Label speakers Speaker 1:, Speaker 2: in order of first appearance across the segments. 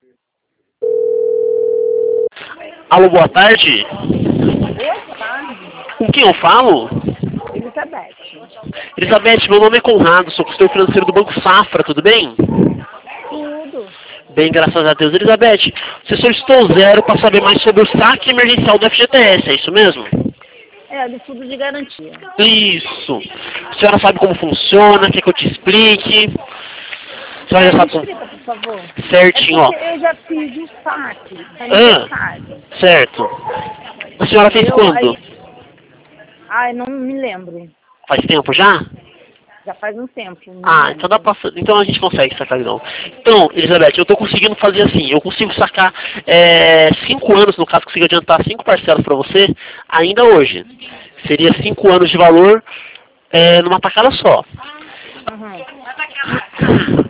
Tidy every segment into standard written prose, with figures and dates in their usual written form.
Speaker 1: Alô, boa tarde.
Speaker 2: Boa tarde,
Speaker 1: Com quem eu falo?
Speaker 2: Elizabeth.
Speaker 1: Elizabeth, meu nome é Conrado, sou consultor financeiro do Banco Safra, tudo bem?
Speaker 2: Tudo.
Speaker 1: Bem, graças a Deus. Elizabeth, você solicitou zero para saber mais sobre o saque emergencial do FGTS, é isso mesmo?
Speaker 2: É, do fundo de garantia.
Speaker 1: Isso. A senhora sabe como funciona, quer que eu te explique? A senhora já
Speaker 2: Me
Speaker 1: sabe como...
Speaker 2: explica, por favor.
Speaker 1: Certinho,
Speaker 2: É
Speaker 1: ó.
Speaker 2: porque eu já fiz o saque, aniversário.
Speaker 1: Certo. A senhora fez
Speaker 2: Entendeu?
Speaker 1: quando?
Speaker 2: Aí, ai, não me lembro.
Speaker 1: Faz tempo já?
Speaker 2: Já faz um tempo, não me
Speaker 1: Ah, então dá
Speaker 2: lembro.
Speaker 1: pra... Então a gente consegue sacar não. Então, Elizabeth, eu tô conseguindo fazer assim, eu consigo sacar 5 anos, no caso, consigo adiantar 5 parcelas pra você, ainda hoje. Seria 5 anos de valor numa tacada só.
Speaker 2: Uhum.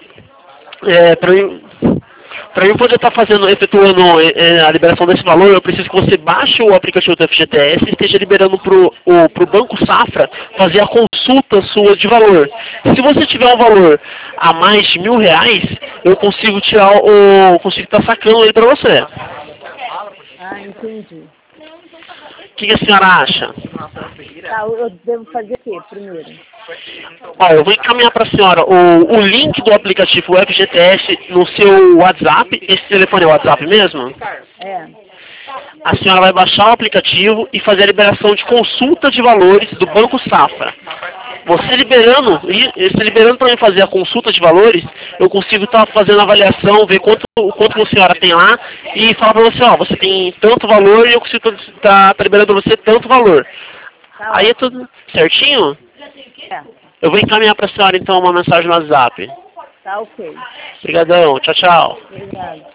Speaker 1: Para eu poder estar efetuando a liberação desse valor, eu preciso que você baixe o aplicativo do FGTS e esteja liberando pro Banco Safra fazer a consulta sua de valor. Se você tiver um valor a mais de R$ 1.000, eu consigo consigo estar sacando ele para você.
Speaker 2: Ah, entendi.
Speaker 1: O que a senhora acha?
Speaker 2: Tá, eu devo fazer o quê primeiro?
Speaker 1: Ó, eu vou encaminhar para a senhora o link do aplicativo FGTS no seu WhatsApp. Esse telefone é o WhatsApp mesmo?
Speaker 2: É.
Speaker 1: A senhora vai baixar o aplicativo e fazer a liberação de consulta de valores do Banco Safra. Você liberando para mim fazer a consulta de valores, eu consigo estar fazendo a avaliação, ver o quanto a senhora tem lá e falar para você, ó, você tem tanto valor e eu consigo estar liberando para você tanto valor.
Speaker 2: Tá
Speaker 1: Aí é
Speaker 2: ótimo.
Speaker 1: tudo certinho?
Speaker 2: É.
Speaker 1: Eu vou encaminhar para a senhora então uma mensagem no WhatsApp.
Speaker 2: Tá ok.
Speaker 1: Obrigadão, tchau, tchau.
Speaker 2: Obrigada.